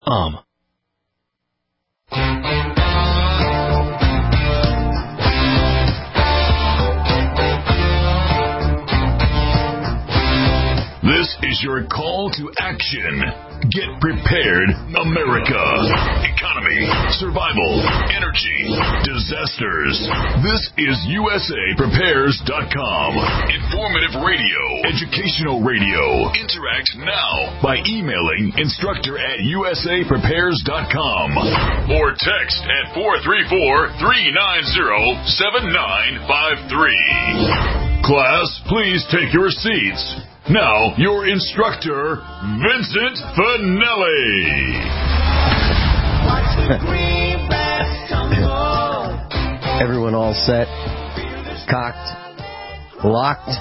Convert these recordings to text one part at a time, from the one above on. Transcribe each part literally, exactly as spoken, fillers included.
Um. This is your call to action. Get prepared, America. Economy, survival, energy, disasters. This is U S A Prepares dot com. Informative radio, educational radio. Interact now by emailing instructor at U S A Prepares dot com or text at four three four, three nine zero, seven nine five three. Class, please take your seats. Now, your instructor, Vincent Finelli. Everyone all set, cocked, locked,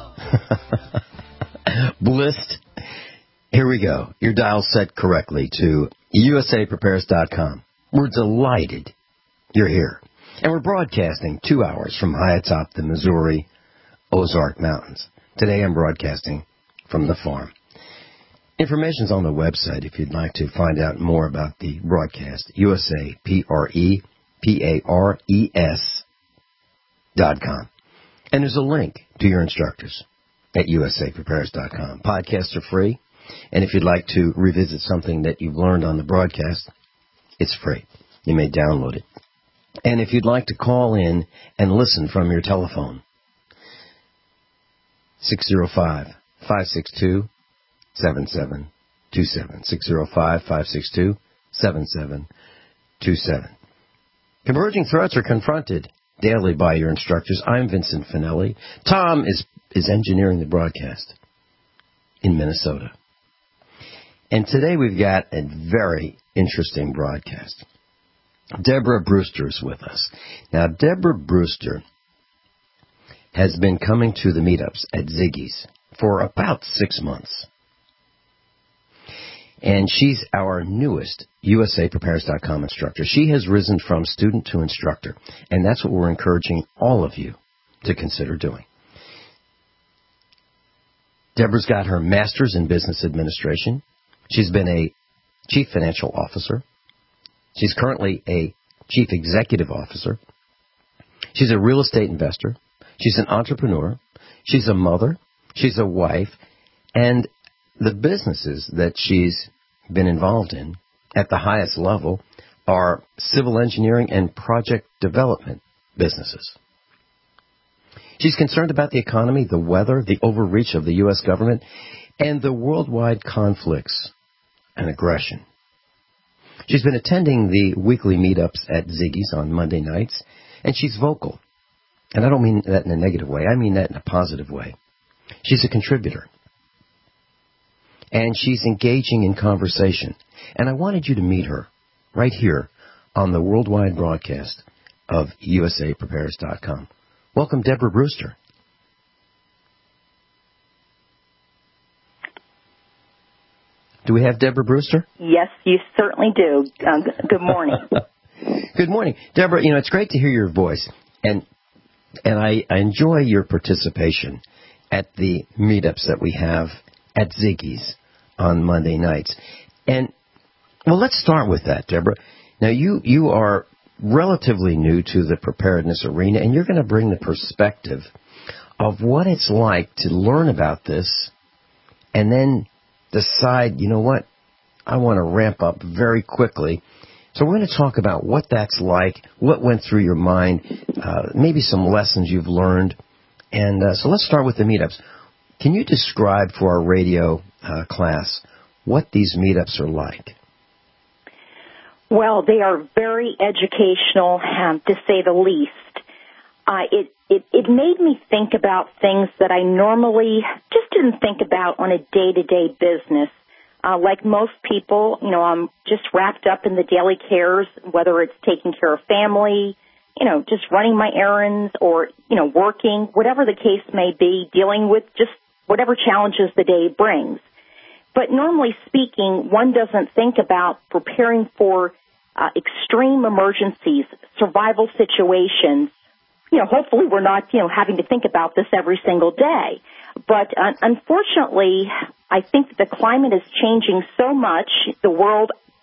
blissed. Here we go. Your dial set correctly to U S A Prepares dot com. We're delighted you're here. And we're broadcasting two hours from high atop the Missouri Ozark Mountains. Today I'm broadcasting from the farm. Information's on the website if you'd like to find out more about the broadcast. U S A P R E P A R E S dot com. And there's a link to your instructors at U S A Prepares dot com. Podcasts are free, and if you'd like to revisit something that you've learned on the broadcast, it's free. You may download it. And if you'd like to call in and listen from your telephone, six oh five, five six two, seven seven two seven. six oh five, five six two, seven seven two seven. Converging threats are confronted daily by your instructors. I'm Vincent Finelli. Tom is, is engineering the broadcast in Minnesota. And today we've got a very interesting broadcast. Deborah Brewster is with us. Now, Deborah Brewster has been coming to the meetups at Ziggy's for about six months. And she's our newest U S A Prepares dot com instructor. She has risen from student to instructor, and that's what we're encouraging all of you to consider doing. Deborah's got her master's in business administration. She's been a chief financial officer. She's currently a chief executive officer. She's a real estate investor. She's an entrepreneur. She's a mother. She's a wife. And the businesses that she's been involved in at the highest level are civil engineering and project development businesses. She's concerned about the economy, the weather, the overreach of the U S government, and the worldwide conflicts and aggression. She's been attending the weekly meetups at Ziggy's on Monday nights, and she's vocal. And I don't mean that in a negative way. I mean that in a positive way. She's a contributor. And she's engaging in conversation. And I wanted you to meet her right here on the worldwide broadcast of U S A Prepares dot com. Welcome, Deborah Brewster. Do we have Deborah Brewster? Yes, you certainly do. Um, good morning. Good morning. Deborah, you know, it's great to hear your voice. And and I, I enjoy your participation at the meetups that we have at Ziggy's on Monday nights. And, well, let's start with that, Deborah. Now, you, you are relatively new to the preparedness arena, and you're going to bring the perspective of what it's like to learn about this and then decide, you know what, I want to ramp up very quickly. So we're going to talk about what that's like, what went through your mind, uh, maybe some lessons you've learned. And uh, so let's start with the meetups. Can you describe for our radio uh, class what these meetups are like? Well, they are very educational, um, to say the least. Uh, it, it, it made me think about things that I normally just didn't think about on a day-to-day business. Uh, like most people, you know, I'm just wrapped up in the daily cares, whether it's taking care of family, you know, just running my errands or, you know, working, whatever the case may be, dealing with just whatever challenges the day brings. But normally speaking, one doesn't think about preparing for uh, extreme emergencies, survival situations. You know, hopefully we're not, you know, having to think about this every single day. But uh, unfortunately, I think the climate is changing so much. The world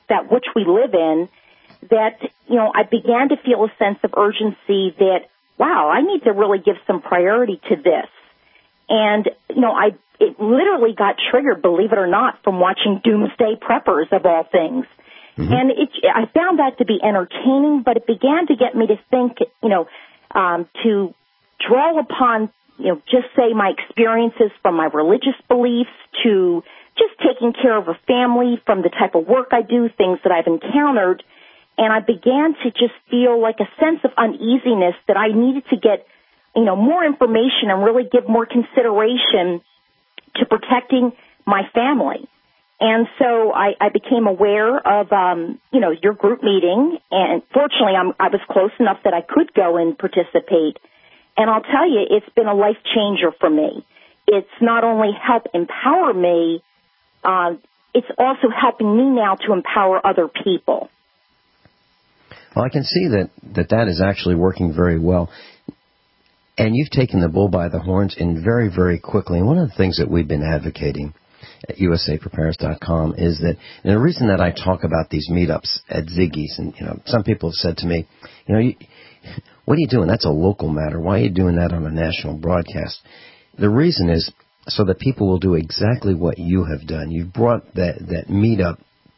that which we live in, that, you know, I began to feel a sense of urgency that, wow, I need to really give some priority to this. And, you know, I it literally got triggered, believe it or not, from watching Doomsday Preppers, of all things. Mm-hmm. And it, I found that to be entertaining, but it began to get me to think, you know, um, to draw upon, you know, just say my experiences from my religious beliefs to just taking care of a family, from the type of work I do, things that I've encountered. And I began to just feel like a sense of uneasiness that I needed to get, you know, more information and really give more consideration to protecting my family. And so I, I became aware of, um, you know, your group meeting, and fortunately I'm, I was close enough that I could go and participate. And I'll tell you, it's been a life changer for me. It's not only helped empower me, uh, it's also helping me now to empower other people. Well, I can see that, that that is actually working very well. And you've taken the bull by the horns and very, very quickly. And one of the things that we've been advocating at U S A Prepares dot com is that, and the reason that I talk about these meetups at Ziggy's, and, you know, some people have said to me, you know, you, what are you doing? That's a local matter. Why are you doing that on a national broadcast? The reason is so that people will do exactly what you have done. You've brought that, that meetup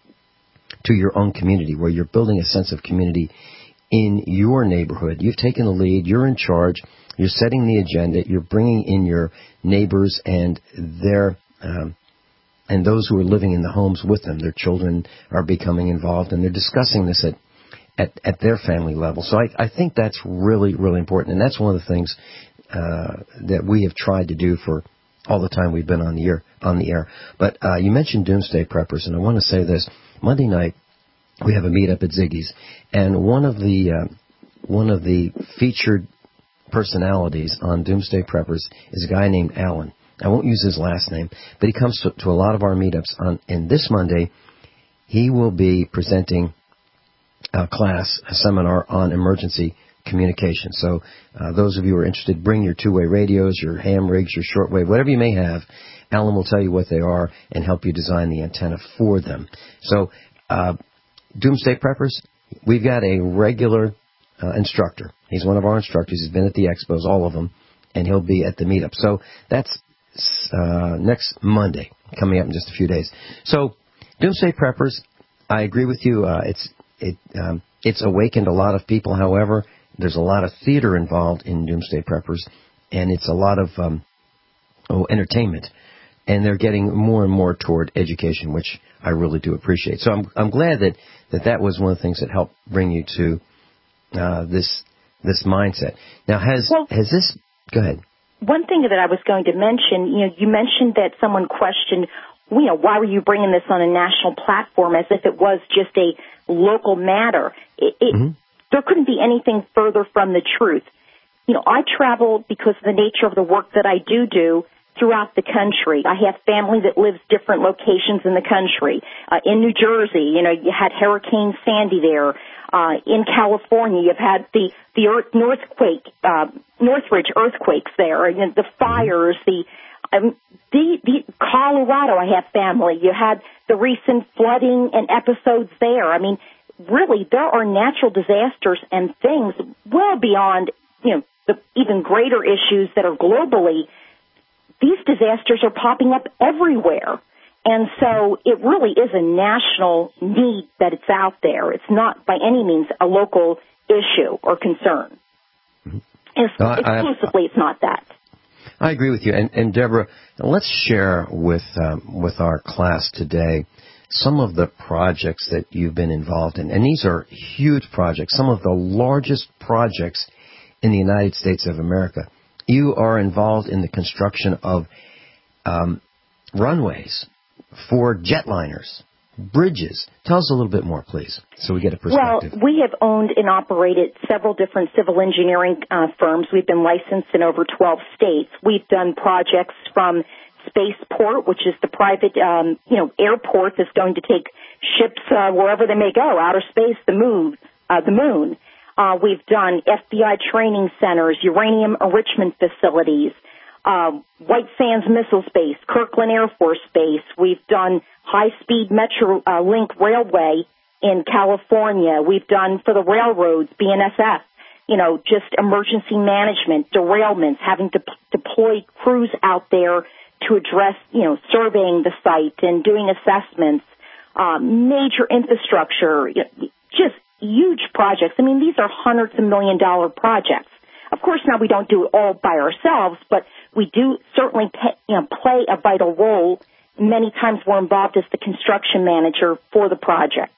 to your own community, where you're building a sense of community in your neighborhood. You've taken the lead. You're in charge. You're setting the agenda. You're bringing in your neighbors and their um, and those who are living in the homes with them. Their children are becoming involved, and they're discussing this at at, at their family level. So I, I think that's really, really important, and that's one of the things uh, that we have tried to do for all the time we've been on the air. On the air. But uh, you mentioned Doomsday Preppers, and I want to say this. Monday night, we have a meetup at Ziggy's, and one of the uh, one of the featured personalities on Doomsday Preppers is a guy named Alan. I won't use his last name, but he comes to, to a lot of our meetups. On, and this Monday, he will be presenting a class, a seminar on emergency communication. So uh, those of you who are interested, bring your two-way radios, your ham rigs, your shortwave, whatever you may have. Alan will tell you what they are and help you design the antenna for them. So uh, Doomsday Preppers, we've got a regular uh, instructor. He's one of our instructors. He's been at the expos, all of them, and he'll be at the meetup. So that's uh, next Monday, coming up in just a few days. So Doomsday Preppers, I agree with you. Uh, it's it um, it's awakened a lot of people. However, there's a lot of theater involved in Doomsday Preppers, and it's a lot of um, oh, entertainment. And they're getting more and more toward education, which I really do appreciate. So I'm I'm glad that that, that was one of the things that helped bring you to uh, this this mindset. Now, has well, has this? Go ahead. One thing that I was going to mention, you know, you mentioned that someone questioned, you know, why were you bringing this on a national platform as if it was just a local matter? It, it, mm-hmm. There couldn't be anything further from the truth. You know, I travel because of the nature of the work that I do do. Throughout the country. I have family that lives different locations in the country. Uh, in New Jersey, you know, you had Hurricane Sandy there. Uh, in California, you've had the, the earth, Northquake, uh, Northridge earthquakes there, and the fires, the, um, the, the, Colorado, I have family. You had the recent flooding and episodes there. I mean, really, there are natural disasters and things well beyond, you know, the even greater issues that are globally. These disasters are popping up everywhere. And so it really is a national need that it's out there. It's not by any means a local issue or concern. Mm-hmm. It's, no, I, exclusively, I, it's not that. I agree with you. And, and Deborah, let's share with um, with our class today some of the projects that you've been involved in. And these are huge projects, some of the largest projects in the United States of America. You are involved in the construction of um, runways for jetliners, bridges. Tell us a little bit more, please, so we get a perspective. Well, we have owned and operated several different civil engineering uh, firms. We've been licensed in over twelve states. We've done projects from Spaceport, which is the private, um, you know, airport that's going to take ships uh, wherever they may go, outer space, the moon, uh, the moon. Uh, we've done F B I training centers, uranium enrichment facilities, uh, White Sands Missile Base, Kirkland Air Force Base. We've done high-speed Metro uh, Link Railway in California. We've done for the railroads, B N S F, you know, just emergency management, derailments, having to p- deploy crews out there to address, you know, surveying the site and doing assessments, um, major infrastructure, just huge projects. I mean, these are hundreds of million dollar projects. Of course, now we don't do it all by ourselves, but we do certainly pay, you know, play a vital role. Many times we're involved as the construction manager for the project.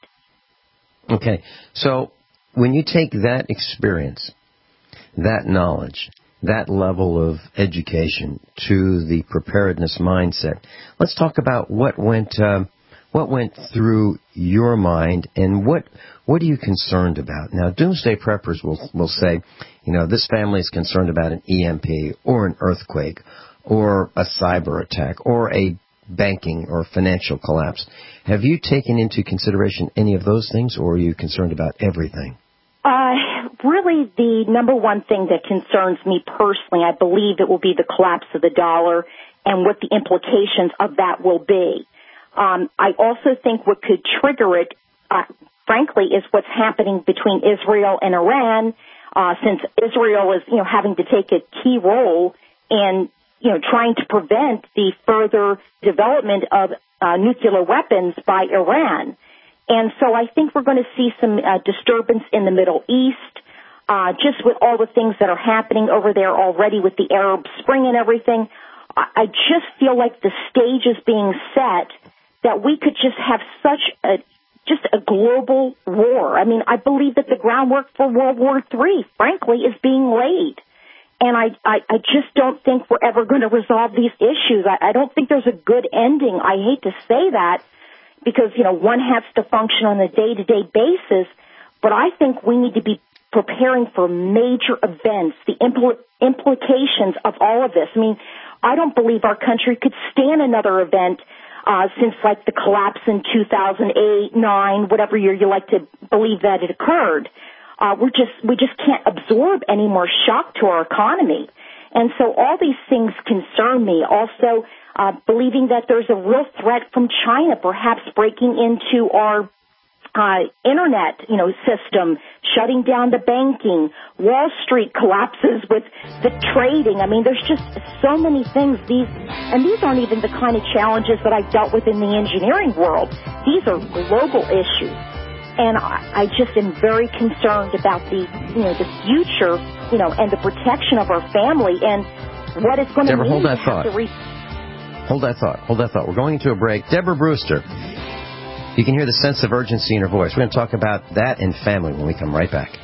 Okay. So when you take that experience, that knowledge, that level of education to the preparedness mindset, let's talk about what went um, what went through your mind and what what are you concerned about? Now, doomsday preppers will will say, you know, this family is concerned about an E M P or an earthquake or a cyber attack or a banking or financial collapse. Have you taken into consideration any of those things, or are you concerned about everything? Uh, really, the number one thing that concerns me personally, I believe it will be the collapse of the dollar and what the implications of that will be. Um, I also think what could trigger it, uh, frankly, is what's happening between Israel and Iran, uh, since Israel is, you know, having to take a key role in, you know, trying to prevent the further development of uh, nuclear weapons by Iran. And so I think we're going to see some uh, disturbance in the Middle East, uh, just with all the things that are happening over there already with the Arab Spring and everything. I, I just feel like the stage is being set that we could just have such a, just a global war. I mean, I believe that the groundwork for World War Three, frankly, is being laid. And I, I, I just don't think we're ever going to resolve these issues. I, I don't think there's a good ending. I hate to say that, because, you know, one has to function on a day-to-day basis, but I think we need to be preparing for major events, the impl- implications of all of this. I mean, I don't believe our country could stand another event uh, since, like, the collapse in two thousand eight, nine, whatever year you like to believe that it occurred. Uh, we're just, we just can't absorb any more shock to our economy. And so all these things concern me. Also, uh, believing that there's a real threat from China, perhaps breaking into our uh, internet, you know, system, shutting down the banking. Wall Street collapses with the trading. I mean, there's just so many things. These, and these aren't even the kind of challenges that I dealt with in the engineering world. These are global issues. And I, I just am very concerned about the, you know, the future, you know, and the protection of our family and what it's going to mean. Deborah, hold that thought. Re- hold that thought. Hold that thought. We're going into a break. Deborah Brewster, you can hear the sense of urgency in her voice. We're going to talk about that and family when we come right back.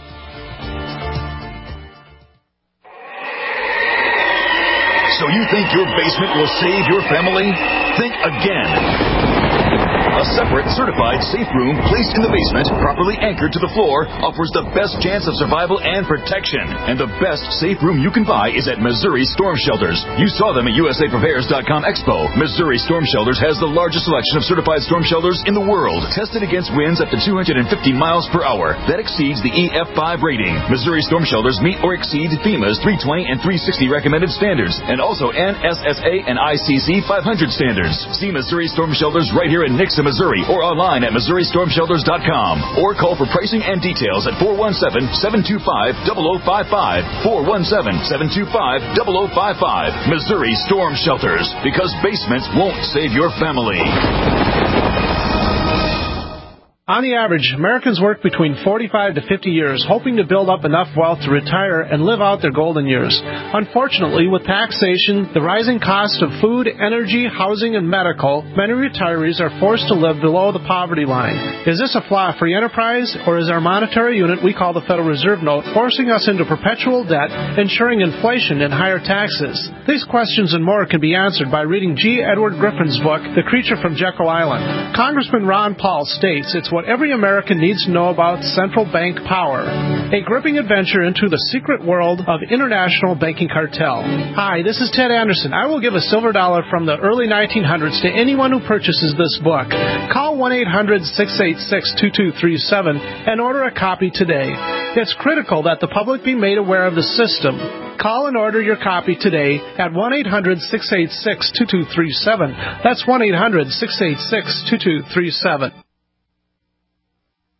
So you think your basement will save your family? Think again. A separate, certified safe room placed in the basement, properly anchored to the floor, offers the best chance of survival and protection. And the best safe room you can buy is at Missouri Storm Shelters. You saw them at U S A Prepares dot com Expo. Missouri Storm Shelters has the largest selection of certified storm shelters in the world, tested against winds up to two hundred fifty miles per hour. That exceeds the E F five rating. Missouri Storm Shelters meet or exceed FEMA's three twenty and three sixty recommended standards, and also N S S A and I C C five hundred standards. See Missouri Storm Shelters right here in Nixa, Missouri, or online at Missouri Storm Shelters dot com, or call for pricing and details at four one seven, seven two five, zero zero five five, four one seven, seven two five, zero zero five five. Missouri Storm Shelters, because basements won't save your family. On the average, Americans work between forty-five to fifty years, hoping to build up enough wealth to retire and live out their golden years. Unfortunately, with taxation, the rising cost of food, energy, housing, and medical, many retirees are forced to live below the poverty line. Is this a flaw free enterprise, or is our monetary unit we call the Federal Reserve Note forcing us into perpetual debt, ensuring inflation and higher taxes? These questions and more can be answered by reading G. Edward Griffin's book, The Creature from Jekyll Island. Congressman Ron Paul states it's what every American needs to know about central bank power. A gripping adventure into the secret world of international banking cartel. Hi, this is Ted Anderson. I will give a silver dollar from the early nineteen hundreds to anyone who purchases this book. Call one eight hundred, six eight six, two two three seven and order a copy today. It's critical that the public be made aware of the system. Call and order your copy today at one eight hundred, six eight six, two two three seven. That's one eight hundred, six eight six, two two three seven.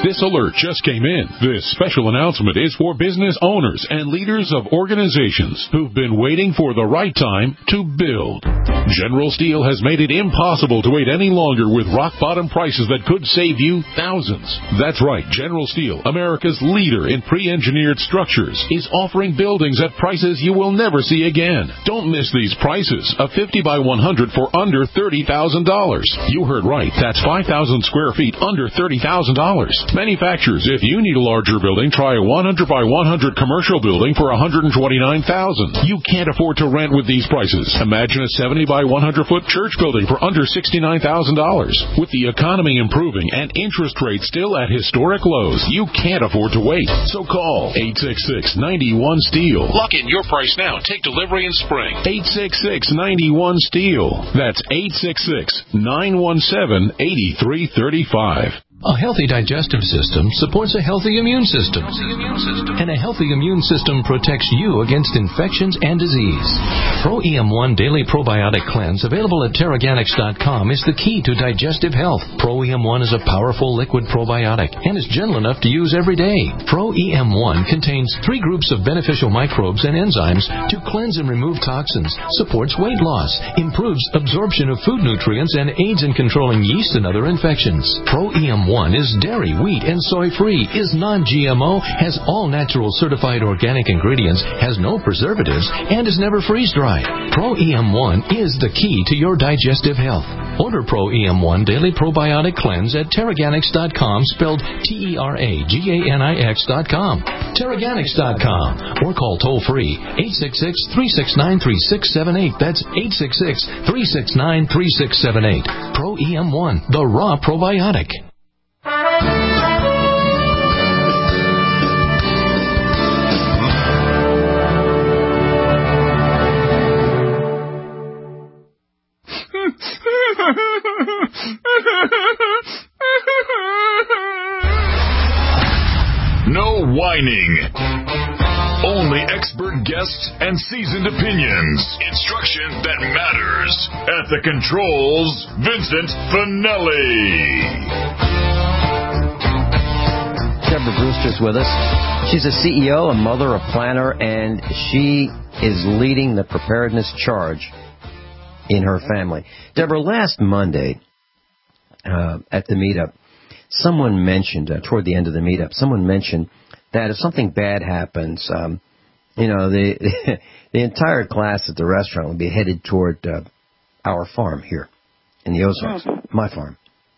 This alert just came in. This special announcement is for business owners and leaders of organizations who've been waiting for the right time to build. General Steel has made it impossible to wait any longer with rock-bottom prices that could save you thousands. That's right. General Steel, America's leader in pre-engineered structures, is offering buildings at prices you will never see again. Don't miss these prices. A fifty by one hundred for under thirty thousand dollars. You heard right. That's five thousand square feet under thirty thousand dollars. Manufacturers, if you need a larger building, try a one hundred by one hundred commercial building for one hundred twenty-nine thousand dollars. You can't afford to rent with these prices. Imagine a seventy by one hundred foot church building for under sixty-nine thousand dollars. With the economy improving and interest rates still at historic lows, you can't afford to wait. So call eight six six, nine one, STEEL. Lock in your price now. Take delivery in spring. eight six six, nine one, STEEL. That's eight six six, nine one seven, eight three three five. A healthy digestive system supports a healthy immune system. And a healthy immune system protects you against infections and disease. Pro E M one Daily Probiotic Cleanse, available at Terraganics dot com, is the key to digestive health. Pro E M one is a powerful liquid probiotic and is gentle enough to use every day. Pro E M one contains three groups of beneficial microbes and enzymes to cleanse and remove toxins, supports weight loss, improves absorption of food nutrients, and aids in controlling yeast and other infections. Pro E M one is dairy, wheat, and soy-free, is non-G M O, has all natural certified organic ingredients, has no preservatives, and is never freeze-dried. Pro E M one is the key to your digestive health. Order Pro E M one Daily Probiotic Cleanse at Terraganics dot com, spelled T E R A G A N I X dot com. Terraganics dot com. Or call toll-free eight six six, three six nine, three six seven eight. That's eight six six, three six nine, three six seven eight. Pro E M one, the raw probiotic. No whining. Only expert guests and seasoned opinions. Instruction that matters. At the controls, Vincent Finelli. Deborah Brewster's with us. She's a C E O, a mother, a planner, and she is leading the preparedness charge in her family. Deborah, last Monday uh, at the meetup, someone mentioned, uh, toward the end of the meetup, someone mentioned that if something bad happens, um, you know, the the entire class at the restaurant would be headed toward uh, our farm here in the Ozarks, my farm.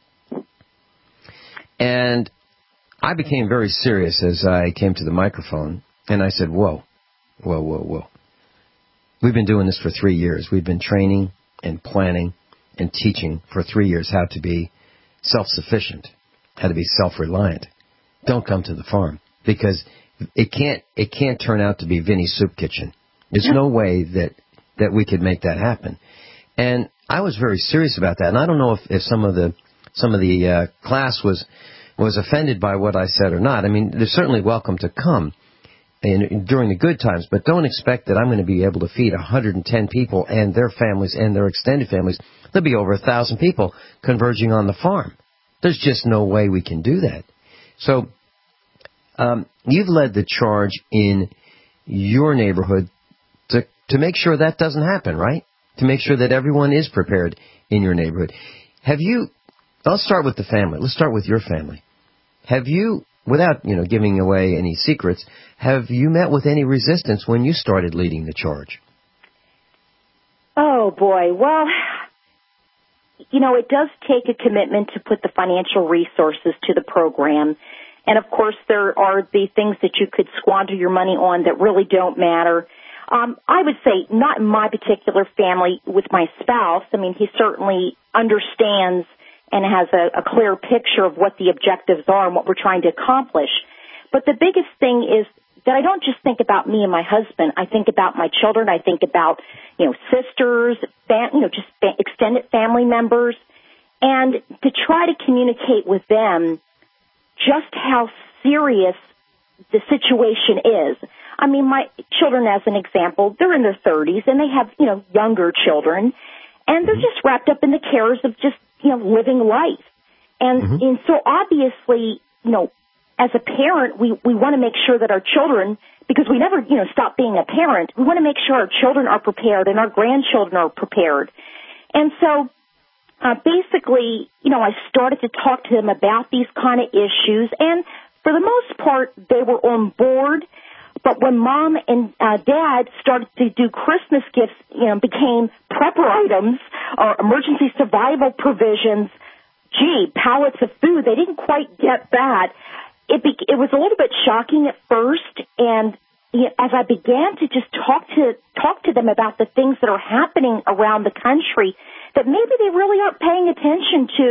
And I became very serious as I came to the microphone, and I said, whoa, whoa, whoa, whoa. We've been doing this for three years. We've been training and planning and teaching for three years how to be self-sufficient, how to be self-reliant. Don't come to the farm, because it can't it can't turn out to be Vinny's Soup Kitchen. There's no way that, that we could make that happen. And I was very serious about that. And I don't know if, if some of the some of the uh, class was was offended by what I said or not. I mean, they're certainly welcome to come in, during the good times, but don't expect that I'm going to be able to feed one hundred ten people and their families and their extended families. There'll be over one thousand people converging on the farm. There's just no way we can do that. So um, you've led the charge in your neighborhood to to make sure that doesn't happen, right? To make sure that everyone is prepared in your neighborhood. Have you, I'll start with the family. Let's start with your family. Have you, without, you know, giving away any secrets, have you met with any resistance when you started leading the charge? Oh, boy. Well, you know, it does take a commitment to put the financial resources to the program. And, of course, there are the things that you could squander your money on that really don't matter. Um, I would say not in my particular family with my spouse. I mean, he certainly understands and has a, a clear picture of what the objectives are and what we're trying to accomplish. But the biggest thing is that I don't just think about me and my husband. I think about my children. I think about, you know, sisters, fam- you know, just fa- extended family members, and to try to communicate with them just how serious the situation is. I mean, my children, as an example, they're in their thirties, and they have, you know, younger children, and they're just wrapped up in the cares of just, you know, living life. And, mm-hmm. and so obviously you know, as a parent, we, we want to make sure that our children, because we never, you know, stop being a parent, we want to make sure our children are prepared and our grandchildren are prepared. And so, uh, basically, you know, I started to talk to them about these kind of issues, and for the most part, they were on board. But when Mom and uh, Dad started to do Christmas gifts, you know, became prepper items or emergency survival provisions, gee, pallets of food, they didn't quite get that. It be, it was a little bit shocking at first, and you know, as I began to just talk to talk to them about the things that are happening around the country, that maybe they really aren't paying attention to,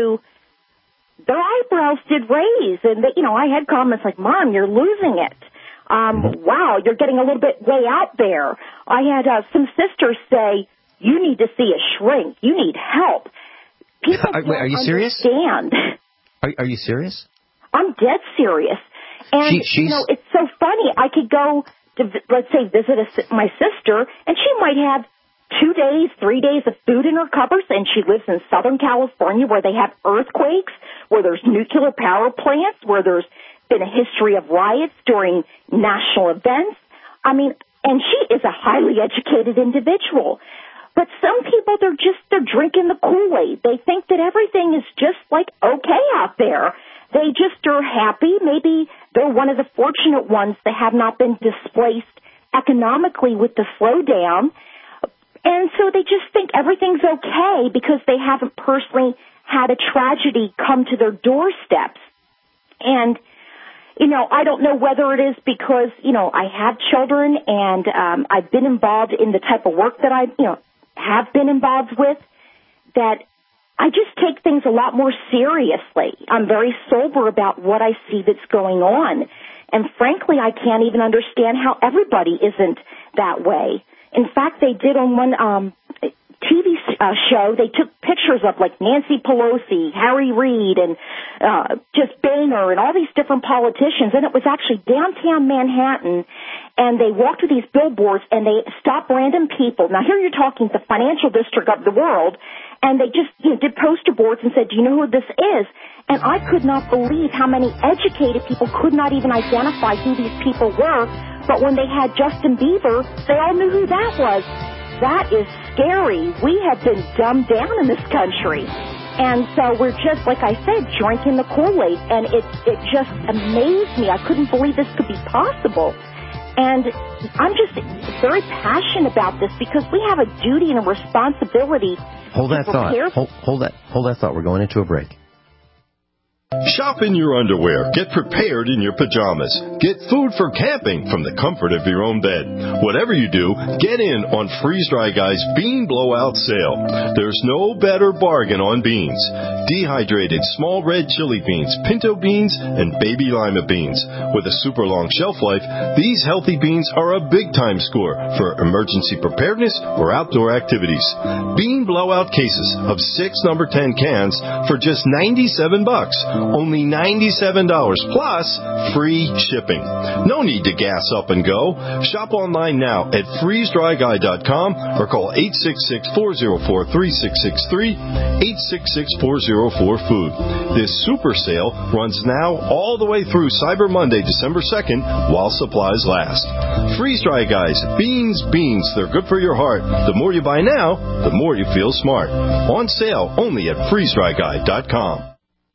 their eyebrows did raise, and they, you know, I had comments like, "Mom, you're losing it. Um, wow, you're getting a little bit way out there." I had uh, some sisters say, "You need to see a shrink. You need help." People are, don't wait, are you serious? understand. Are, are you serious? I'm dead serious. And, she, she's... you know, it's so funny. I could go to, let's say, visit a, my sister, and she might have two days, three days of food in her cupboards, and she lives in Southern California where they have earthquakes, where there's nuclear power plants, where there's been a history of riots during national events. I mean, and she is a highly educated individual. But some people, they're just, they're drinking the Kool-Aid. They think that everything is just like okay out there. They just are happy. Maybe they're one of the fortunate ones that have not been displaced economically with the slowdown. And so they just think everything's okay because they haven't personally had a tragedy come to their doorsteps. And, you know, I don't know whether it is because, you know, I have children and um, I've been involved in the type of work that I, you know, have been involved with, that I just take things a lot more seriously. I'm very sober about what I see that's going on. And frankly, I can't even understand how everybody isn't that way. In fact, they did on one um, T V uh, show, they took pictures of like Nancy Pelosi, Harry Reid, and uh, just Boehner and all these different politicians. And it was actually downtown Manhattan. And they walked to these billboards and they stopped random people. Now, here you're talking the financial district of the world. And they just, you know, did poster boards and said, "Do you know who this is?" And I could not believe how many educated people could not even identify who these people were. But when they had Justin Bieber, they all knew who that was. That is scary. We have been dumbed down in this country. And so we're just, like I said, drinking the Kool-Aid. And it, it just amazed me. I couldn't believe this could be possible. And I'm just very passionate about this because we have a duty and a responsibility. Hold that thought. Hold, hold that. Hold that thought. We're going into a break. Shop in your underwear. Get prepared in your pajamas. Get food for camping from the comfort of your own bed. Whatever you do, get in on Freeze Dry Guy's Bean Blowout Sale. There's no better bargain on beans. Dehydrated small red chili beans, pinto beans, and baby lima beans. With a super long shelf life, these healthy beans are a big-time score for emergency preparedness or outdoor activities. Bean Blowout cases of six number ten cans for just ninety-seven bucks. Only ninety-seven dollars plus free shipping. No need to gas up and go. Shop online now at freeze dry guy dot com or call eight six six, four oh four, three six six three, eight six six, four oh four, food. This super sale runs now all the way through Cyber Monday, December second, while supplies last. Freeze Dry Guys, beans, beans, they're good for your heart. The more you buy now, the more you feel smart. On sale only at freeze dry guy dot com.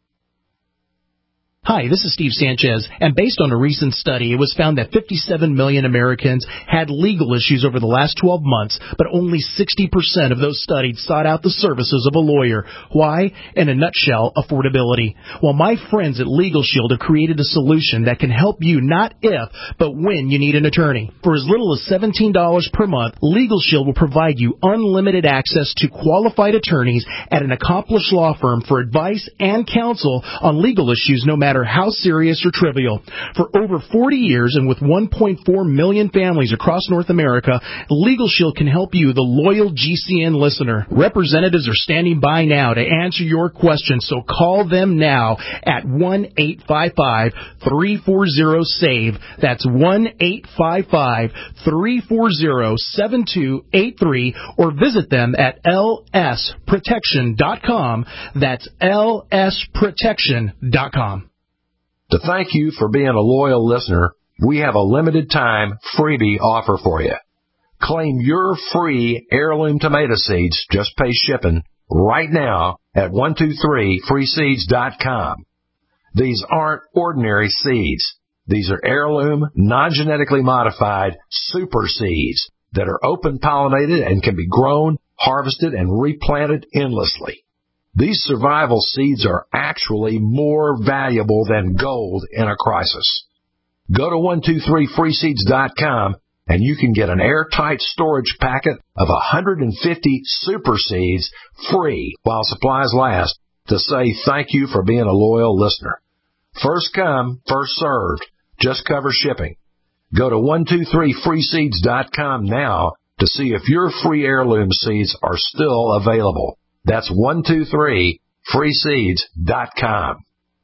Hi, this is Steve Sanchez, and based on a recent study, it was found that fifty-seven million Americans had legal issues over the last twelve months, but only sixty percent of those studied sought out the services of a lawyer. Why? In a nutshell, affordability. Well, my friends at Legal Shield have created a solution that can help you not if, but when you need an attorney. For as little as seventeen dollars per month, Legal Shield will provide you unlimited access to qualified attorneys at an accomplished law firm for advice and counsel on legal issues, no matter how serious or trivial. For over forty years and with one point four million families across North America, Legal Shield can help you, the loyal G C N listener. Representatives are standing by now to answer your questions, so call them now at one eight five five, three four zero, S A V E. That's one eight five five, three four zero, seven two eight three, or visit them at L S protection dot com. That's L S protection dot com. To thank you for being a loyal listener, we have a limited time freebie offer for you. Claim your free heirloom tomato seeds, just pay shipping, right now at one two three free seeds dot com. These aren't ordinary seeds. These are heirloom, non-genetically modified super seeds that are open-pollinated and can be grown, harvested, and replanted endlessly. These survival seeds are actually more valuable than gold in a crisis. Go to one two three free seeds dot com and you can get an airtight storage packet of one hundred fifty super seeds free while supplies last to say thank you for being a loyal listener. First come, first served. Just cover shipping. Go to one two three free seeds dot com now to see if your free heirloom seeds are still available. That's one two three free seeds dot com.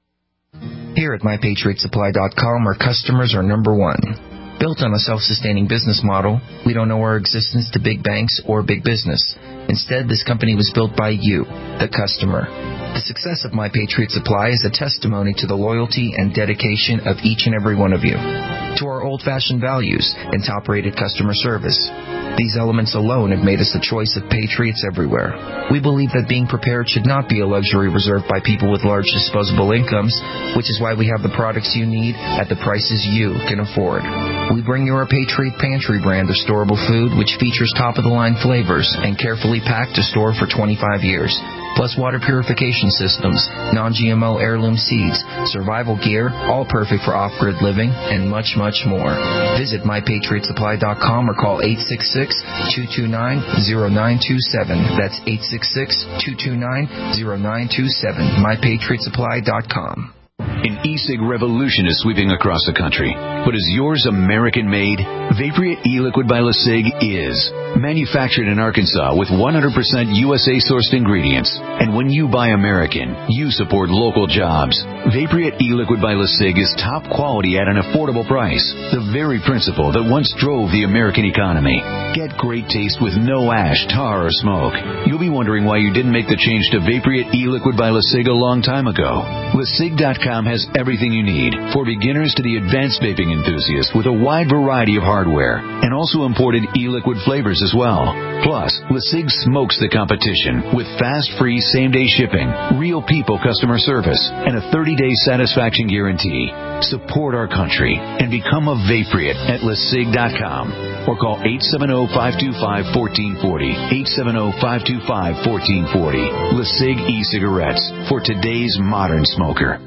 Here at my patriot supply dot com, our customers are number one. Built on a self-sustaining business model, we don't owe our existence to big banks or big business. Instead, this company was built by you, the customer. The success of My Patriot Supply is a testimony to the loyalty and dedication of each and every one of you, to our old-fashioned values and top-rated customer service. These elements alone have made us the choice of patriots everywhere. We believe that being prepared should not be a luxury reserved by people with large disposable incomes, which is why we have the products you need at the prices you can afford. We bring you our Patriot Pantry brand of storable food, which features top-of-the-line flavors and carefully packed to store for twenty-five years. Plus water purification systems, non-G M O heirloom seeds, survival gear, all perfect for off-grid living, and much, much more. Visit my patriot supply dot com or call eight six six, two two nine, zero nine two seven. That's eight six six, two two nine, zero nine two seven. my patriot supply dot com. An e-cig revolution is sweeping across the country. But is yours American-made? Vaporeat e-liquid by LeSig is. Manufactured in Arkansas with one hundred percent U S A-sourced ingredients. And when you buy American, you support local jobs. Vaporeat e-liquid by LeSig is top quality at an affordable price. The very principle that once drove the American economy. Get great taste with no ash, tar, or smoke. You'll be wondering why you didn't make the change to Vaporeat e-liquid by LeSig a long time ago. LeSig dot com has everything you need, for beginners to the advanced vaping enthusiast, with a wide variety of hardware, and also imported e-liquid flavors as well. Plus, LeSig smokes the competition with fast, free, same-day shipping, real people customer service, and a thirty-day satisfaction guarantee. Support our country and become a Vaporeat at LeSig dot com or call eight seven zero, five two five, one four four zero, eight seven zero, five two five, one four four zero. LeSig e-cigarettes for today's modern smoker.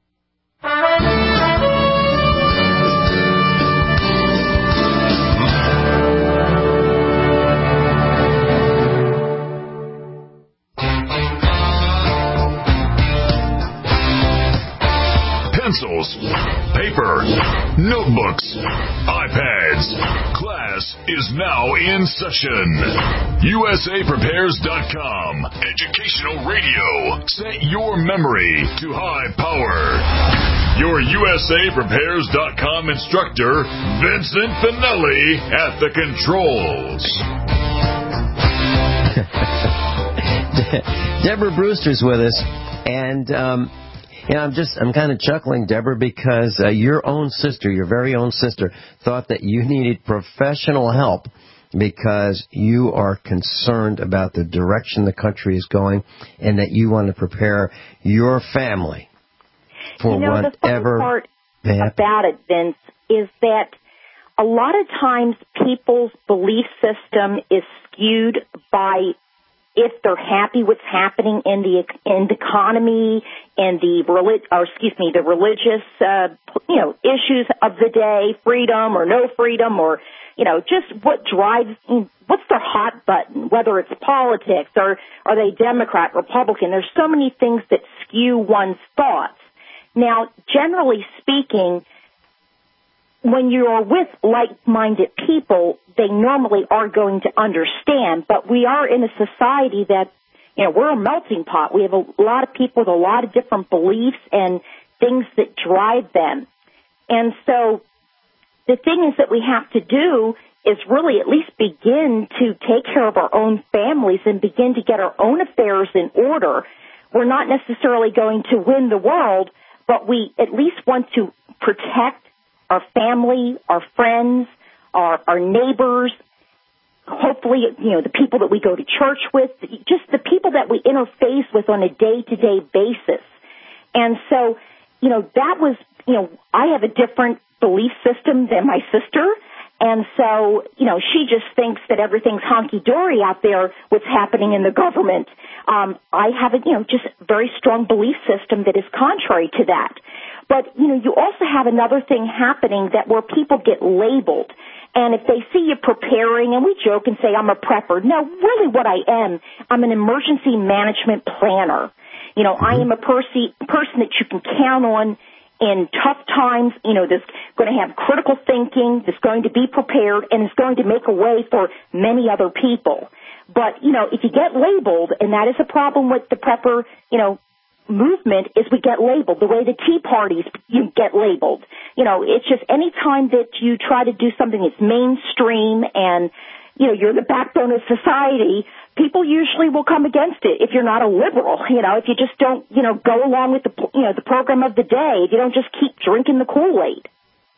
Pencils, paper, notebooks, iPads. Class is now in session. U S A Prepares dot com. Educational radio. Set your memory to high power. Your U S A Prepares dot com instructor, Vincent Finelli, at the controls. Deborah Brewster's with us, and um, you know, I'm just I'm kind of chuckling, Deborah, because uh, your own sister, your very own sister, thought that you needed professional help because you are concerned about the direction the country is going, and that you want to prepare your family for you know, whatever. The funny part about it, Vince, is that a lot of times people's belief system is skewed by if they're happy what's happening in the in the economy and the relig- or excuse me the religious uh, you know issues of the day, freedom or no freedom, or you know just what drives what's their hot button, whether it's politics or are they Democrat, Republican. There's so many things that skew one's thoughts. Now, generally speaking, when you're with like-minded people, they normally are going to understand, but we are in a society that, you know, we're a melting pot. We have a lot of people with a lot of different beliefs and things that drive them. And so the thing is that we have to do is really at least begin to take care of our own families and begin to get our own affairs in order. We're not necessarily going to win the world, but we at least want to protect our family, our friends, our, our neighbors, hopefully, you know, the people that we go to church with, just the people that we interface with on a day-to-day basis. And so, you know, that was, you know, I have a different belief system than my sister. And so, you know, she just thinks that everything's honky-dory out there, what's happening in the government. Um, I have a, you know, just very strong belief system that is contrary to that. But, you know, you also have another thing happening that where people get labeled. And if they see you preparing, and we joke and say, I'm a prepper. No, really what I am, I'm an emergency management planner. You know, I am a percy, person that you can count on in tough times, you know, that's going to have critical thinking, that's going to be prepared, and is going to make a way for many other people. But, you know, if you get labeled, and that is a problem with the prepper, you know, movement, is we get labeled. The way the Tea Parties, you get labeled. You know, it's just any time that you try to do something that's mainstream and, you know, you're the backbone of society, people usually will come against it if you're not a liberal, you know, if you just don't, you know, go along with the, you know, the program of the day, if you don't just keep drinking the Kool-Aid.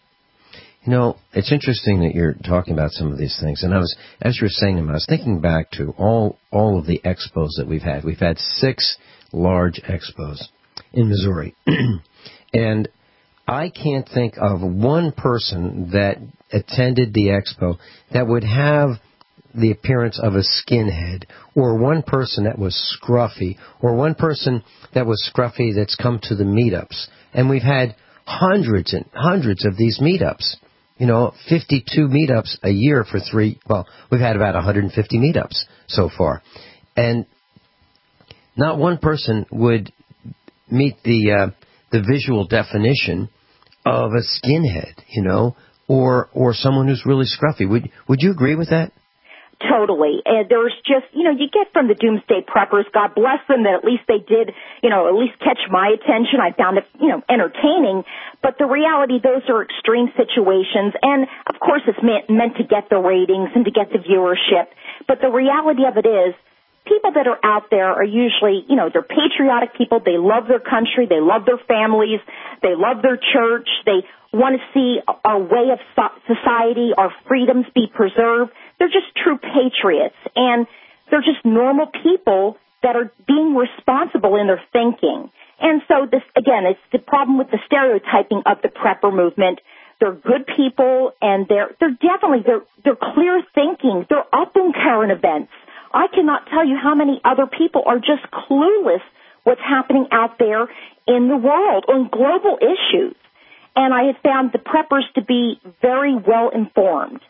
You know, it's interesting that you're talking about some of these things. And I was, as you were saying them, I was thinking back to all, all of the expos that we've had. We've had six large expos in Missouri. And I can't think of one person that attended the expo that would have the appearance of a skinhead, or one person that was scruffy, or one person that was scruffy that's come to the meetups. And we've had hundreds and hundreds of these meetups. You know, fifty-two meetups a year for three, well, we've had about one hundred fifty meetups so far. And not one person would meet the uh, the visual definition of a skinhead, you know, or or someone who's really scruffy. Would would you agree with that? Totally. And there's just, you know, you get from the doomsday preppers, God bless them, that at least they did, you know, at least catch my attention. I found it, you know, entertaining. But the reality, those are extreme situations. And, of course, it's meant, meant to get the ratings and to get the viewership. But the reality of it is, people that are out there are usually, you know, they're patriotic people. They love their country. They love their families. They love their church. They want to see our way of society, our freedoms be preserved. They're just true patriots, and they're just normal people that are being responsible in their thinking. And so this, again, it's the problem with the stereotyping of the prepper movement. They're good people, and they're they're definitely they're they're clear thinking. They're up in current events. I cannot tell you how many other people are just clueless what's happening out there in the world on global issues. And I have found the preppers to be very well informed.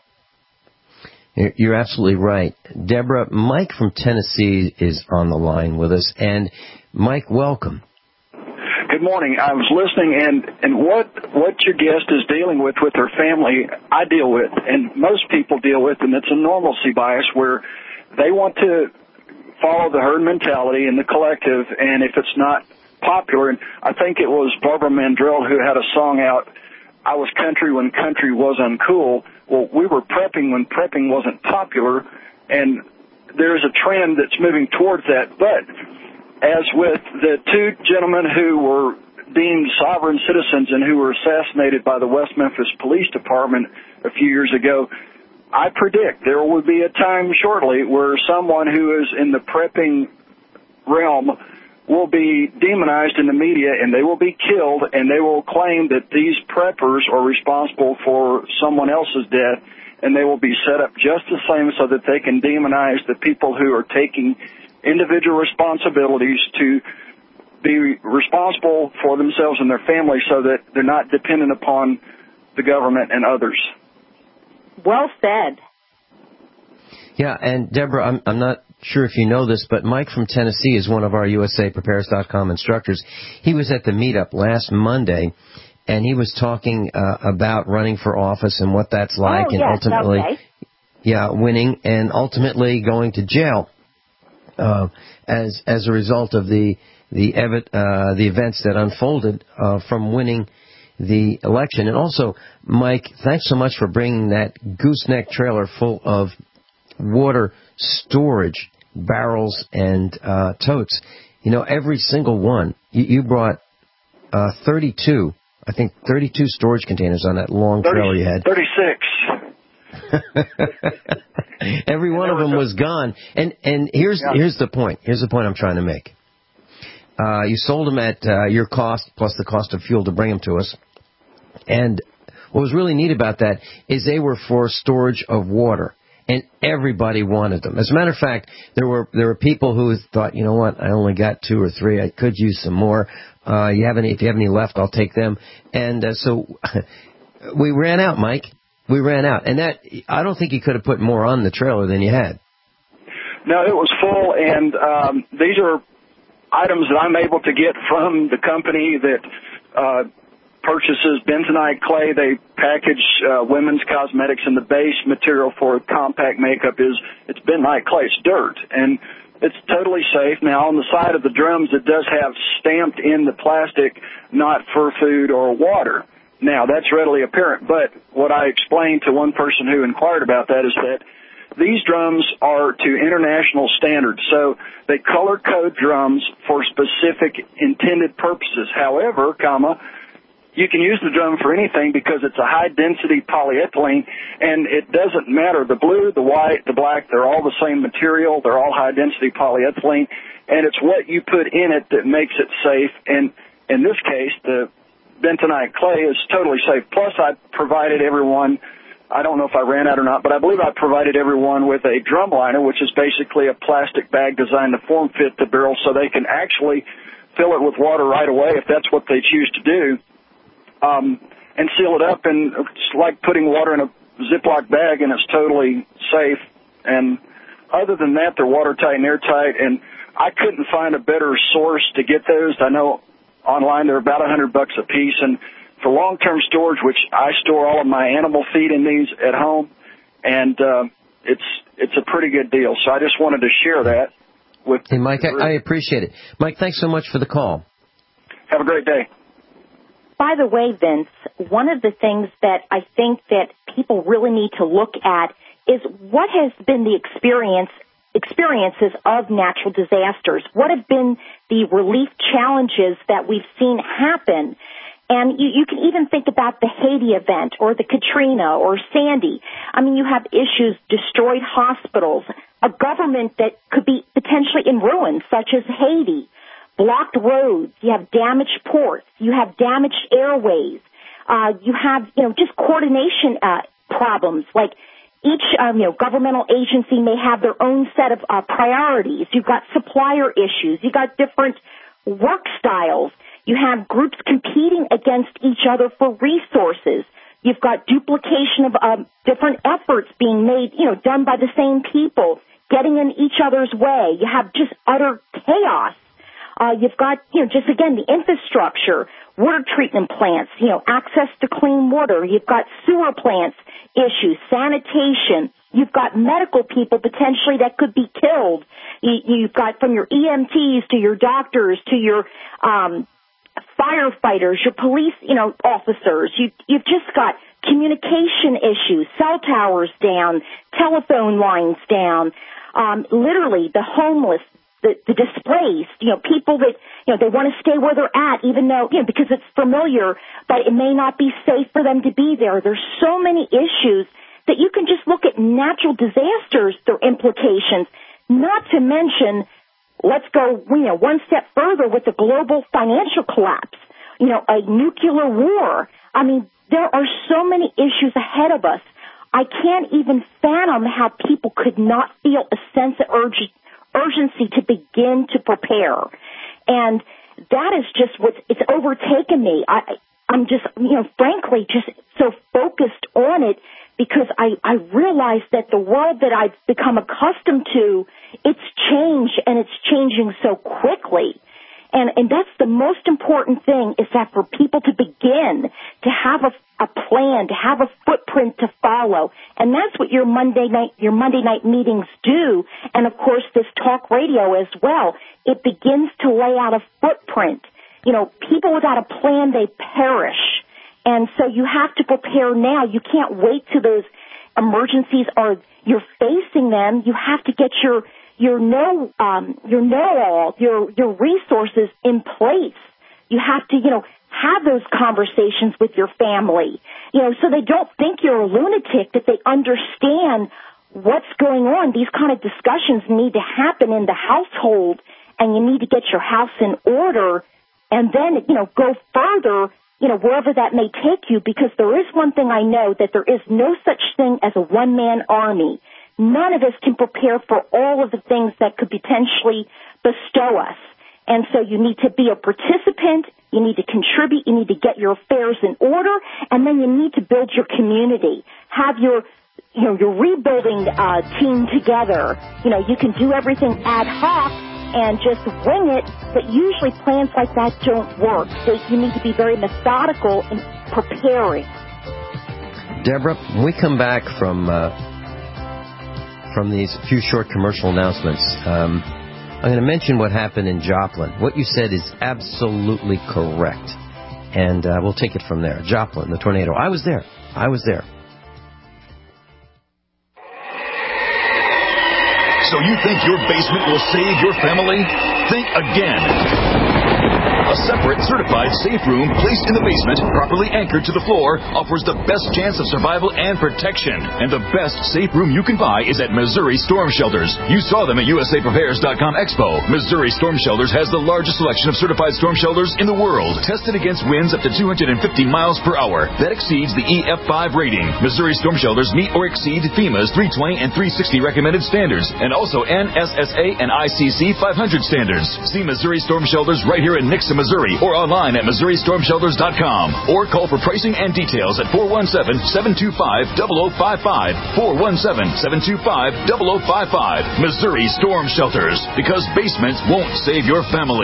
You're absolutely right. Deborah, Mike from Tennessee is on the line with us. And, Mike, welcome. Good morning. I was listening, and, and what, what your guest is dealing with with her family, I deal with, and most people deal with, and it's a normalcy bias where they want to follow the herd mentality and the collective, and if it's not popular, and I think it was Barbara Mandrell who had a song out, I was country when country was uncool. Well, we were prepping when prepping wasn't popular, and there's a trend that's moving towards that. But as with the two gentlemen who were deemed sovereign citizens and who were assassinated by the West Memphis Police Department a few years ago, I predict there will be a time shortly where someone who is in the prepping realm will be demonized in the media, and they will be killed, and they will claim that these preppers are responsible for someone else's death, and they will be set up just the same so that they can demonize the people who are taking individual responsibilities to be responsible for themselves and their families so that they're not dependent upon the government and others. Well said. Yeah, and Deborah, I'm, I'm not sure if you know this, but Mike from Tennessee is one of our U S A Prepares dot com instructors. He was at the meetup last Monday, and he was talking uh, about running for office and what that's like, oh, and yes, ultimately, okay. yeah, winning and ultimately going to jail uh, as as a result of the the ev- uh, the events that unfolded uh, from winning the election. And also, Mike, thanks so much for bringing that gooseneck trailer full of water storage barrels and uh, totes. You know, every single one. You, you brought uh, thirty-two, I think thirty-two storage containers on that long thirty, trailer you had. thirty-six. Every one of them was gone. And and here's yeah. here's the point. Here's the point I'm trying to make. Uh, you sold them at uh, your cost plus the cost of fuel to bring them to us. And what was really neat about that is they were for storage of water, and everybody wanted them. As a matter of fact, there were there were people who thought, you know what, I only got two or three. I could use some more. Uh, you have any? If you have any left, I'll take them. And uh, so we ran out, Mike. We ran out, and that I don't think you could have put more on the trailer than you had. No, it was full, and um, these are items that I'm able to get from the company that uh, purchases bentonite clay. They package uh, women's cosmetics, and the base material for compact makeup is it's bentonite clay. It's dirt, and it's totally safe. Now, on the side of the drums, it does have stamped in the plastic, not for food or water. Now, that's readily apparent, but what I explained to one person who inquired about that is that these drums are to international standards, so they color code drums for specific intended purposes. However, comma, you can use the drum for anything because it's a high-density polyethylene, and it doesn't matter. The blue, the white, the black, they're all the same material. They're all high-density polyethylene, and it's what you put in it that makes it safe. And in this case, the bentonite clay is totally safe. Plus, I provided everyone, I don't know if I ran out or not, but I believe I provided everyone with a drum liner, which is basically a plastic bag designed to form fit the barrel so they can actually fill it with water right away if that's what they choose to do, um, and seal it up. And it's like putting water in a Ziploc bag, and it's totally safe. And other than that, they're watertight and airtight, and I couldn't find a better source to get those. I know online they're about a hundred bucks a piece, and for long-term storage, which I store all of my animal feed in these at home, and uh, it's it's a pretty good deal. So I just wanted to share that with. Hey, Mike, I, I appreciate it. Mike, thanks so much for the call. Have a great day. By the way, Vince, one of the things that I think that people really need to look at is what has been the experience experiences of natural disasters. What have been the relief challenges that we've seen happen? And you, you can even think about the Haiti event or the Katrina or Sandy. I mean, you have issues, destroyed hospitals, a government that could be potentially in ruins, such as Haiti, blocked roads, you have damaged ports, you have damaged airways, uh, you have, you know, just coordination uh, problems, like each, um, you know, governmental agency may have their own set of uh, priorities. You've got supplier issues. You've got different work styles. You have groups competing against each other for resources. You've got duplication of um, different efforts being made, you know, done by the same people, getting in each other's way. You have just utter chaos. Uh, you've got, you know, just again, the infrastructure, water treatment plants, you know, access to clean water. You've got sewer plants issues, sanitation. You've got medical people potentially that could be killed. You, you've got from your E M Ts to your doctors to your um, firefighters, your police, you know, officers. You, you've just got communication issues, cell towers down, telephone lines down, um, literally the homeless, the, the displaced, you know, people that, you know, they want to stay where they're at, even though, you know, because it's familiar, but it may not be safe for them to be there. There's so many issues that you can just look at natural disasters, their implications, not to mention, let's go, you know, one step further with the global financial collapse, you know, a nuclear war. I mean, there are so many issues ahead of us. I can't even fathom how people could not feel a sense of urgency. urgency to begin to prepare. And that is just what's, it's overtaken me. I, I'm just, you know, frankly, just so focused on it because I, I realize that the world that I've become accustomed to, it's changed and it's changing so quickly. And, and that's the most important thing is that for people to begin to have a, a plan, to have a footprint to follow. And that's what your Monday night, your Monday night meetings do. And of course, this talk radio as well. It begins to lay out a footprint. You know, people without a plan, they perish. And so you have to prepare now. You can't wait till those emergencies are, you're facing them. You have to get your, your know, um, your know-all, your, your resources in place. You have to, you know, have those conversations with your family, you know, so they don't think you're a lunatic, that they understand what's going on. These kind of discussions need to happen in the household, and you need to get your house in order, and then, you know, go further, you know, wherever that may take you, because there is one thing I know, that there is no such thing as a one-man army. None of us can prepare for all of the things that could potentially bestow us. And so you need to be a participant, you need to contribute, you need to get your affairs in order, and then you need to build your community. Have your, you know, your rebuilding uh, team together. You know, you can do everything ad hoc and just wing it, but usually plans like that don't work. So you need to be very methodical in preparing. Deborah, when we come back from uh, from these few short commercial announcements, um, I'm going to mention what happened in Joplin. What you said is absolutely correct. And uh, we'll take it from there. Joplin, the tornado. I was there. I was there. So you think your basement will save your family? Think again. A separate, certified safe room placed in the basement, properly anchored to the floor, offers the best chance of survival and protection. And the best safe room you can buy is at Missouri Storm Shelters. You saw them at U S A Prepares dot com Expo. Missouri Storm Shelters has the largest selection of certified storm shelters in the world, tested against winds up to two hundred fifty miles per hour. That exceeds the E F five rating. Missouri Storm Shelters meet or exceed FEMA's three twenty and three sixty recommended standards, and also N S S A and I C C five hundred standards. See Missouri Storm Shelters right here in Nixon, Missouri, or online at Missouri Storm Shelters dot com, or call for pricing and details at four one seven, seven two five, zero zero five five, four one seven, seven two five, zero zero five five. Missouri Storm Shelters, because basements won't save your family.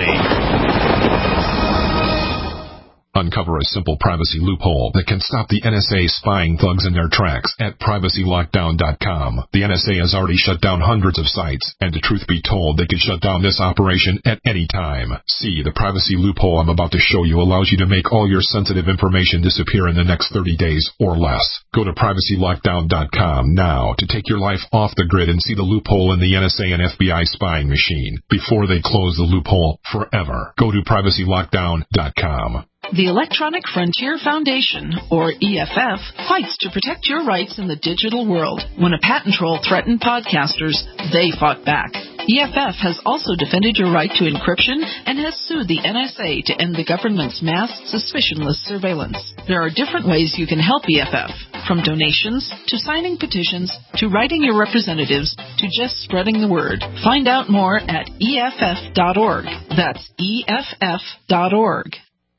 Uncover a simple privacy loophole that can stop the N S A spying thugs in their tracks at privacy lockdown dot com. The N S A has already shut down hundreds of sites, and the truth be told, they can shut down this operation at any time. See, the privacy loophole I'm about to show you allows you to make all your sensitive information disappear in the next thirty days or less. Go to privacy lockdown dot com now to take your life off the grid and see the loophole in the N S A and F B I spying machine before they close the loophole forever. Go to privacy lockdown dot com. The Electronic Frontier Foundation, or E F F, fights to protect your rights in the digital world. When a patent troll threatened podcasters, they fought back. E F F has also defended your right to encryption and has sued the N S A to end the government's mass suspicionless surveillance. There are different ways you can help E F F, from donations to signing petitions to writing your representatives to just spreading the word. Find out more at E F F dot org. That's E F F dot org.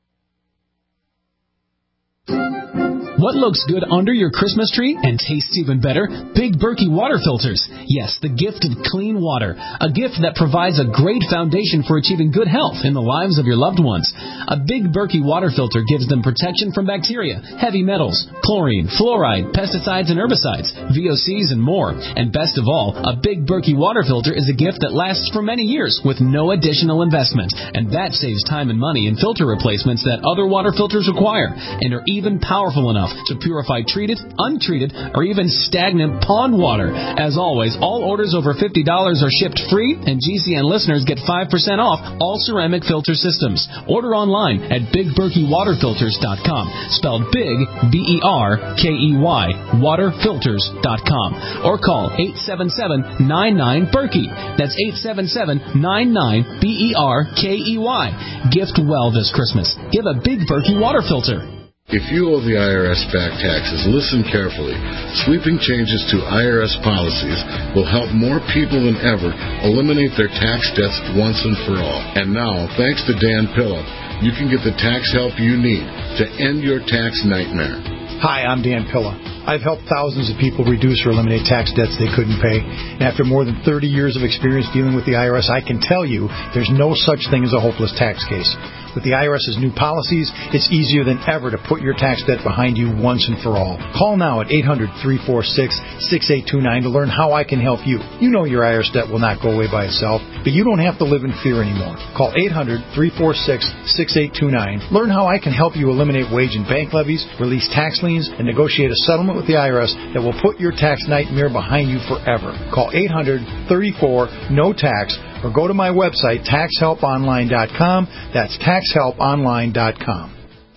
What looks good under your Christmas tree and tastes even better? Big Berkey water filters. Yes, the gift of clean water. A gift that provides a great foundation for achieving good health in the lives of your loved ones. A Big Berkey water filter gives them protection from bacteria, heavy metals, chlorine, fluoride, pesticides and herbicides, V O Cs and more. And best of all, a Big Berkey water filter is a gift that lasts for many years with no additional investment. And that saves time and money in filter replacements that other water filters require, and are even powerful enough to purify treated, untreated, or even stagnant pond water. As always, all orders over fifty dollars are shipped free, and G C N listeners get five percent off all ceramic filter systems. Order online at big berkey water filters dot com, spelled big, B E R K E Y, water filters dot com, or call eight seven seven, nine nine, Berkey. That's eight seven seven, nine nine, B E R K E Y. Gift well this Christmas. Give a Big Berkey water filter. If you owe the I R S back taxes, listen carefully. Sweeping changes to I R S policies will help more people than ever eliminate their tax debts once and for all. And now, thanks to Dan Pilla, you can get the tax help you need to end your tax nightmare. Hi, I'm Dan Pilla. I've helped thousands of people reduce or eliminate tax debts they couldn't pay. And after more than thirty years of experience dealing with the I R S, I can tell you there's no such thing as a hopeless tax case. With the I R S's new policies, it's easier than ever to put your tax debt behind you once and for all. Call now at eight hundred, three four six, six eight two nine to learn how I can help you. You know your I R S debt will not go away by itself, but you don't have to live in fear anymore. Call eight hundred, three four six, six eight two nine. Learn how I can help you eliminate wage and bank levies, release tax liens, and negotiate a settlement with the I R S that will put your tax nightmare behind you forever. Call eight hundred, thirty-four, no tax, or go to my website, tax help online dot com. That's tax help online dot com.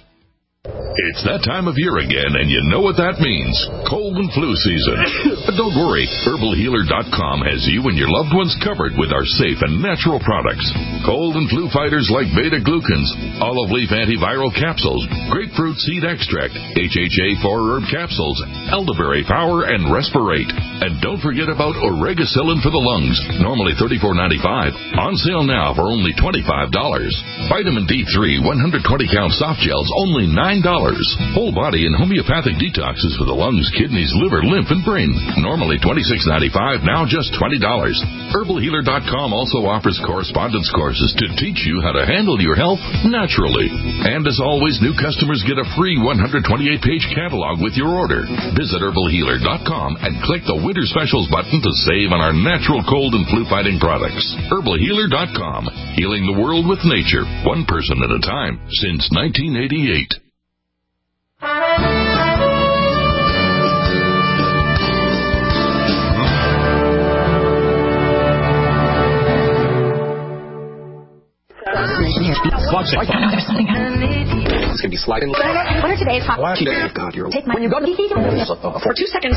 It's that time of year again, and you know what that means. Cold and flu season. But don't worry, herbal healer dot com has you and your loved ones covered with our safe and natural products. Cold and flu fighters like beta-glucans, olive leaf antiviral capsules, grapefruit seed extract, H H A four herb capsules, elderberry power, and respirate. And don't forget about oregacillin for the lungs, normally thirty-four ninety-five, on sale now for only twenty-five dollars. Vitamin D three one hundred twenty count soft gels, only nine dollars. Whole body and homeopathic detoxes for the lungs, kidneys, liver, lymph, and brain. Normally twenty-six ninety-five, now just twenty dollars. herbal healer dot com also offers correspondence courses to teach you how to handle your health naturally. And as always, new customers get a free one hundred twenty-eight page catalog with your order. Visit herbal healer dot com and click the Winter Specials button to save on our natural cold and flu fighting products. herbal healer dot com. Healing the world with nature, one person at a time, since nineteen eighty-eight. It's going to be sliding. What are today's hot? God, you're Take my when you go to for two seconds.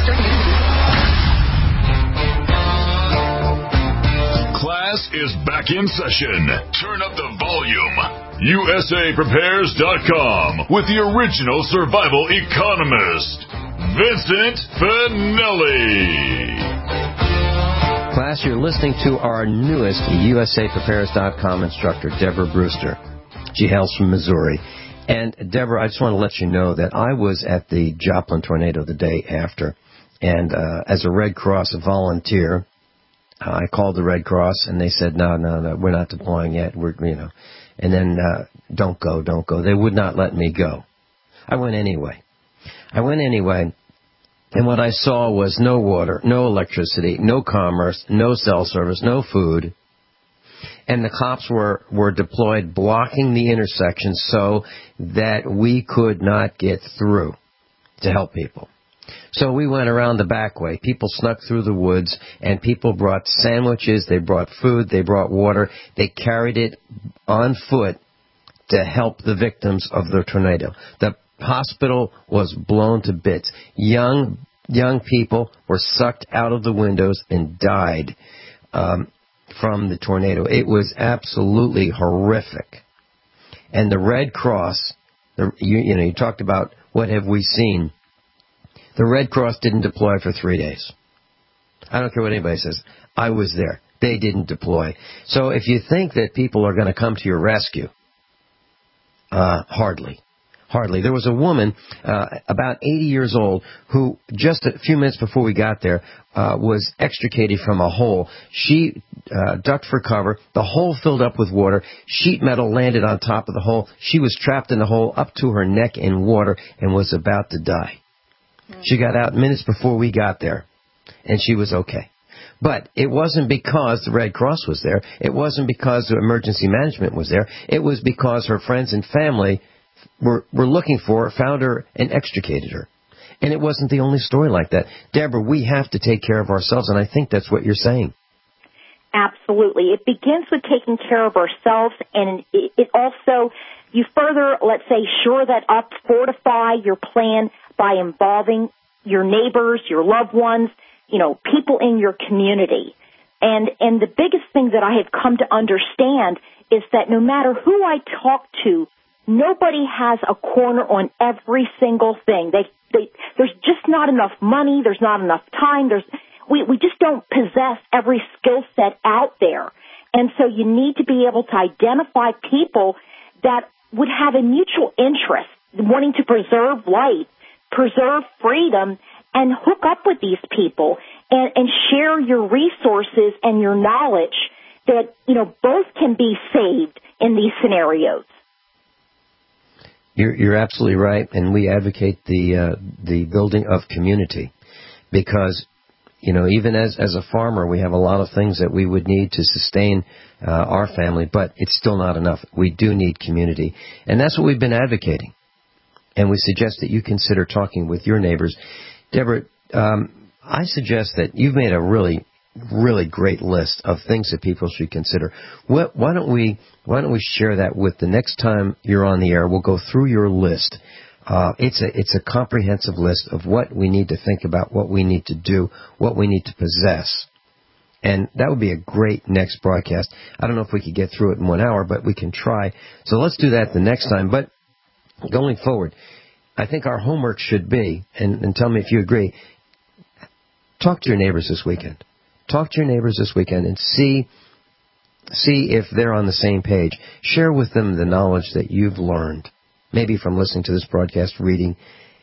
Class is back in session. Turn up the volume. U S A Prepares dot com with the original survival economist, Vincent Finelli. Class, you're listening to our newest U S A Prepares dot com instructor, Deborah Brewster. She hails from Missouri. And, Deborah, I just want to let you know that I was at the Joplin tornado the day after. And uh, as a Red Cross volunteer, uh, I called the Red Cross, and they said, no, no, no, we're not deploying yet. We're, you know, and then uh, don't go, don't go. They would not let me go. I went anyway. I went anyway. And what I saw was no water, no electricity, no commerce, no cell service, no food. And the cops were, were deployed blocking the intersection so that we could not get through to help people. So we went around the back way. People snuck through the woods, and people brought sandwiches, they brought food, they brought water. They carried it on foot to help the victims of the tornado. The hospital was blown to bits. Young young people were sucked out of the windows and died um, from the tornado. It was absolutely horrific. And the Red Cross, the, you, you know, you talked about what have we seen. The Red Cross didn't deploy for three days. I don't care what anybody says. I was there. They didn't deploy. So if you think that people are going to come to your rescue, uh, hardly. Hardly. There was a woman, uh, about eighty years old, who just a few minutes before we got there, uh, was extricated from a hole. She uh, ducked for cover. The hole filled up with water. Sheet metal landed on top of the hole. She was trapped in the hole up to her neck in water and was about to die. Mm-hmm. She got out minutes before we got there, and she was okay. But it wasn't because the Red Cross was there. It wasn't because the emergency management was there. It was because her friends and family were, were looking for her, found her, and extricated her. And it wasn't the only story like that. Deborah, we have to take care of ourselves, and I think that's what you're saying. Absolutely. It begins with taking care of ourselves, and it, it also, you further, let's say, shore that up, fortify your plan by involving your neighbors, your loved ones, you know, people in your community. And and the biggest thing that I have come to understand is that no matter who I talk to, nobody has a corner on every single thing. They, they, there's just not enough money. There's not enough time. There's, we, we just don't possess every skill set out there. And so you need to be able to identify people that would have a mutual interest, wanting to preserve life, preserve freedom, and hook up with these people and, and share your resources and your knowledge that, you know, both can be saved in these scenarios. You're, you're absolutely right, and we advocate the uh, the building of community because, you know, even as, as a farmer, we have a lot of things that we would need to sustain uh, our family, but it's still not enough. We do need community, and that's what we've been advocating. And we suggest that you consider talking with your neighbors. Deborah, um, I suggest that you've made a really, really great list of things that people should consider. What, why don't we why don't we share that with the next time you're on the air? We'll go through your list Uh, it's a it's a comprehensive list of what we need to think about, what we need to do, what we need to possess. And that would be a great next broadcast. I don't know if we could get through it in one hour, but we can try. So let's do that the next time. But going forward, I think our homework should be, and, and tell me if you agree, talk to your neighbors this weekend. Talk to your neighbors this weekend and see see if they're on the same page. Share with them the knowledge that you've learned, maybe from listening to this broadcast, reading,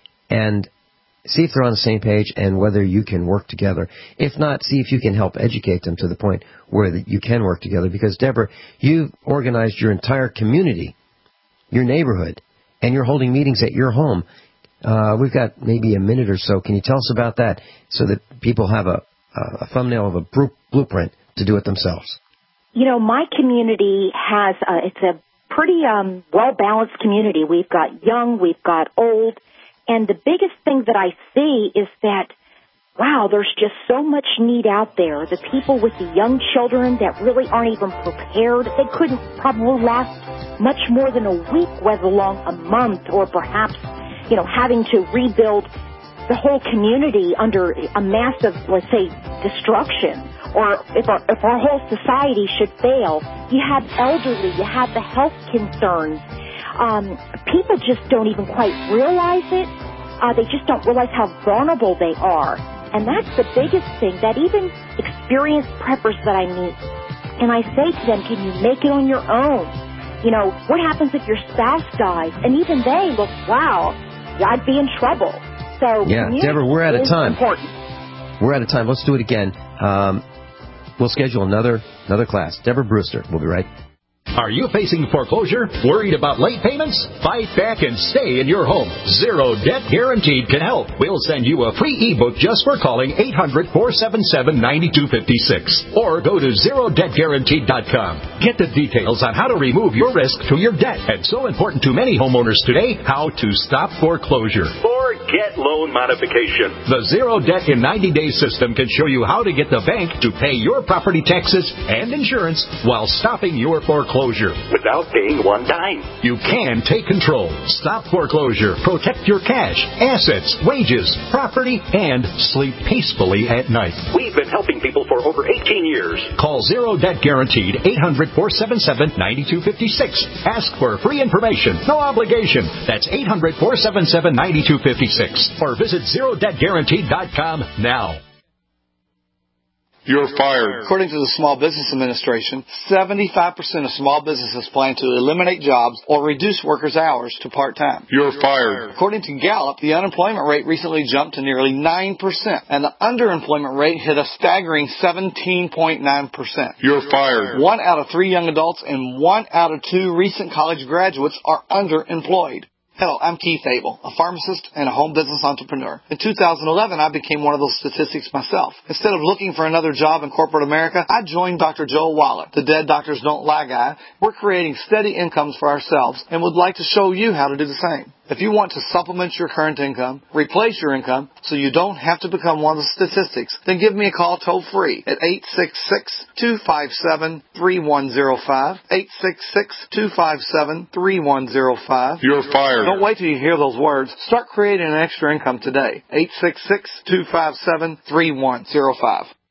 and see if they're on the same page and whether you can work together. If not, see if you can help educate them to the point where you can work together. Because, Deborah, you've organized your entire community, your neighborhood, and you're holding meetings at your home. Uh, we've got maybe a minute or so. Can you tell us about that so that people have a, a thumbnail of a blueprint to do it themselves? You know, my community has, uh, it's a pretty um, well-balanced community. We've got young, we've got old. And the biggest thing that I see is that, wow, there's just so much need out there. The people with the young children that really aren't even prepared, they couldn't probably last much more than a week, let alone a month, or perhaps, you know, having to rebuild the whole community under a massive, let's say, destruction. Or if our, if our whole society should fail, you have elderly, you have the health concerns. Um, people just don't even quite realize it. Uh, they just don't realize how vulnerable they are. And that's the biggest thing, that even experienced preppers that I meet, and I say to them, can you make it on your own? You know, what happens if your spouse dies? And even they look, wow, I'd be in trouble. So yeah, Deborah, we're out of time. Important. We're out of time. Let's do it again. Um, we'll schedule another another class. Deborah Brewster. We'll be right back. Are you facing foreclosure? Worried about late payments? Fight back and stay in your home. Zero Debt Guaranteed can help. We'll send you a free ebook just for calling eight hundred, four seven seven, nine two five six. Or go to zero debt guaranteed dot com. Get the details on how to remove your risk to your debt. And so important to many homeowners today, how to stop foreclosure. Or get loan modification. The Zero Debt in ninety days system can show you how to get the bank to pay your property taxes and insurance while stopping your foreclosure. Without paying one dime. You can take control. Stop foreclosure. Protect your cash, assets, wages, property, and sleep peacefully at night. We've been helping people for over eighteen years. Call Zero Debt Guaranteed, eight hundred, four seven seven, nine two five six. Ask for free information. No obligation. That's eight hundred, four seven seven, nine two five six. Or visit zero debt guaranteed dot com now. You're fired. According to the Small Business Administration, seventy-five percent of small businesses plan to eliminate jobs or reduce workers' hours to part-time. You're fired. According to Gallup, the unemployment rate recently jumped to nearly nine percent, and the underemployment rate hit a staggering seventeen point nine percent. You're fired. One out of three young adults and one out of two recent college graduates are underemployed. Hello, I'm Keith Abel, a pharmacist and a home business entrepreneur. In two thousand eleven, I became one of those statistics myself. Instead of looking for another job in corporate America, I joined Doctor Joel Wallach, the Dead Doctors Don't Lie guy. We're creating steady incomes for ourselves and would like to show you how to do the same. If you want to supplement your current income, replace your income, so you don't have to become one of the statistics, then give me a call toll-free at eight six six, two five seven, three one zero five, eight six six, two five seven, three one zero five. You're fired. Don't wait till you hear those words. Start creating an extra income today. eight six six, two five seven, three one zero five.